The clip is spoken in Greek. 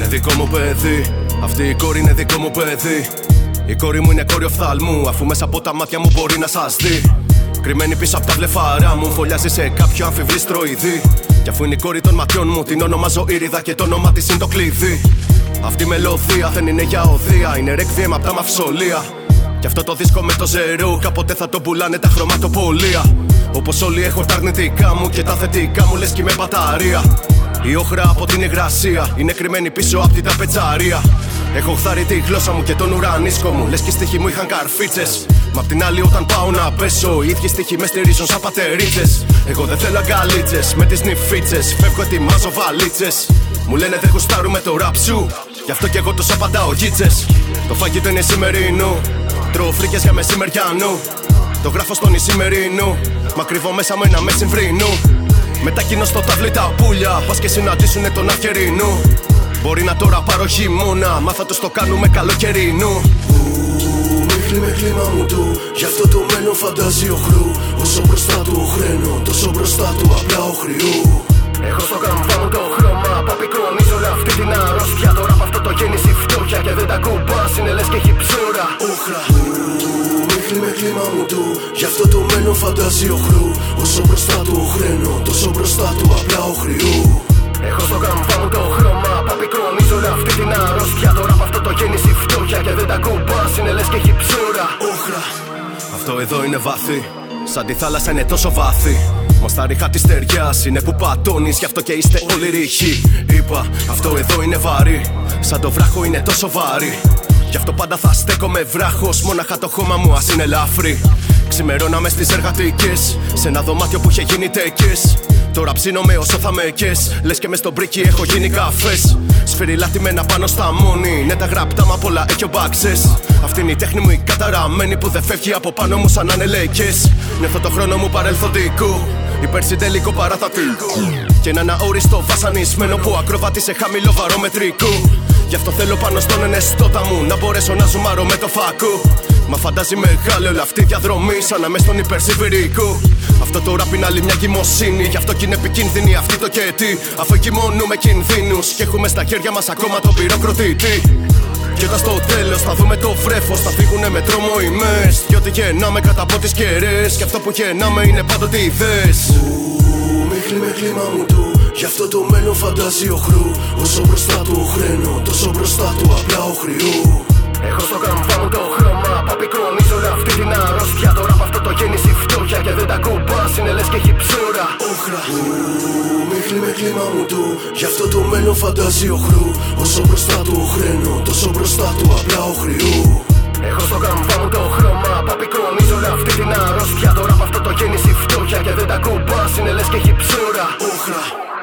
δικό μου παιδί, αυτή η κόρη είναι δικό μου παιδί. Η κόρη μου είναι κόρη οφθαλμού, αφού μέσα από τα μάτια μου μπορεί να σας δει. Κρυμμένη πίσω από τα βλεφαρά μου, φωλιάζει σε κάποιο αμφιβλήστροειδή. Κι αφού είναι η κόρη των ματιών μου, την ονομάζω Ήριδα και το όνομα της είναι το κλειδί. Αυτή η μελωδία δεν είναι για οδεία, είναι ρεκβίεμ απ' τα μαυσολία. Κι αυτό το δίσκο με το ζερό, κάποτε θα το πουλάνε τα χρωματοπολία. Όπως όλοι έχω τα αρνητικά μου και τα θετικά μου, λες κι με μπαταρία. Η όχρα από την υγρασία είναι κρυμμένη πίσω από την ταπετσαρία. Έχω χθάρει τη γλώσσα μου και τον ουρανίσκο μου, λες κι οι στίχοι μου είχαν καρφίτσες. Μα απ' την άλλη όταν πάω να πέσω, οι ίδιοι στίχοι με στηρίζουν σαν πατερίτσες. Εγώ δεν θέλω αγκαλίτσες με τις νυφίτσες, φεύγω ετοιμάζω βαλίτσες. Μου λένε δεν γουστάρουμε το ραπ σου, γι' αυτό κι εγώ τους απαντάω γίτσες. Το φαγητό είναι σημερινό, τρώω φρίκες για μεσημεριανό. Το γράφω στον Ισημερινό, μα κρύβω μέσα μου ένα μεσημβρινό. Μετακινώ στο ταβλί τα πουλιά, πας και συναντήσουνε τον αυγερινό. Μπορεί να τώρα πάρω χειμώνα, μα θα τους το κάνουμε καλοκαιρινό. Μίχλη με κλίμα μου του, γι' αυτό το μένω φαντάζει οχρού. Όσο μπροστά του οχραίνω, τόσο μπροστά του απλά οχριού. Έχω στο καμπά μου το χρώμα, παπικρονίζω όλη αυτή την αρρώστια. Τώρα από αυτό το γέννηση φτώχεια και δεν τα κουμπάς, είναι λες και έχει ψώρα. Όχρα, μίχλη με κλίμα μου του, γι' αυτό το μένω φαντάζει οχρού. Όσο μπροστά του οχραίνω, τόσο μπροστά του απλά οχριού. Έχω στο καμπά μου το χρώμα, παπικρονίζω όλη αυτή την αρρώστια. Τώρα από αυτό το γέννηση φτώχεια και δεν τα κουμπάς, είναι λες και έχει ψώρα. Όχρα, αυτό εδώ είναι βαθύ, σαν τη θάλασσα είναι τόσο βάθη. Μα στα ρίχα της στεριάς είναι που πατώνεις, γι' αυτό και είστε όλοι ρηχοί. Είπα, αυτό εδώ είναι βαρύ, σαν το βράχο είναι τόσο βαρύ. Γι' αυτό πάντα θα στέκομαι βράχος, μόναχα το χώμα μου ας είναι ελαφρύ. Ξημερώναμε στις εργατικές, σε ένα δωμάτιο που είχε γίνει τεκές. Τώρα ψήνομαι όσο θα με κες, λες και μες στο μπρίκι έχω γίνει καφές. Σφυριλάτιμενα πάνω στα μόνη, ναι τα γραπτά μα πολλά έχει ο μπάξες. Αυτή είναι η τέχνη μου η καταραμένη που δεν φεύγει από πάνω μου σαν ανελέκες. Νιώθω το χρόνο μου παρελθοντικό, υπερσυντελικό παραθατικό. Και έναν αόριστο βασανισμένο που ακροβατεί σε χαμηλό βαρομετρικό. Γι' αυτό θέλω πάνω στον ενεστώτα μου να μπορέσω να ζουμάρω με το φάκο. Μα φαντάζει μεγάλη όλη αυτή η διαδρομή σαν να μες στον υπερσιβηρικό. Αυτό το ραπ είναι άλλη μια κοιμοσύνη, γι' αυτό κι είναι επικίνδυνη αυτή το κετή. Αφού εγκυμονούμε κινδύνους και έχουμε στα χέρια μας ακόμα τον πυροκροτητή. Και όταν στο τέλος θα δούμε το βρέφος, θα φύγουνε με τρόμο οι μες. Κι ό,τι γεννάμε κατά από τις κεραίες, κι αυτό που γεννάμε είναι πάντοτε ιδέες. μίχλη με κλίμα μου του, γι' αυτό το μένω φαντάζει οχρού. Όσο μπροστά του οχραίνω, τόσο μπροστά του απλά οχριού. Έχω στο καμπά μου το χρώμα, παπικρονίζω όλη αυτή την αρρώστια. Τώρα από αυτό το γέννηση φτώχεια και δεν τα κουμπάς, είναι λες και έχει ψώρα. Όχρα, μίχλη με κλίμα μου του, γι' αυτό το μένω φαντάζει οχρού. Όσο μπροστά του οχραίνω, τόσο μπροστά του απλά οχριού. Έχω στο καμπά μου το χρώμα, παπικρονίζω όλη αυτή την αρρώστια. Τώρα από αυτό το γέννηση φτώχεια και δεν τα κουμπάς, είναι λες και έχει ψώρα. Όχρα.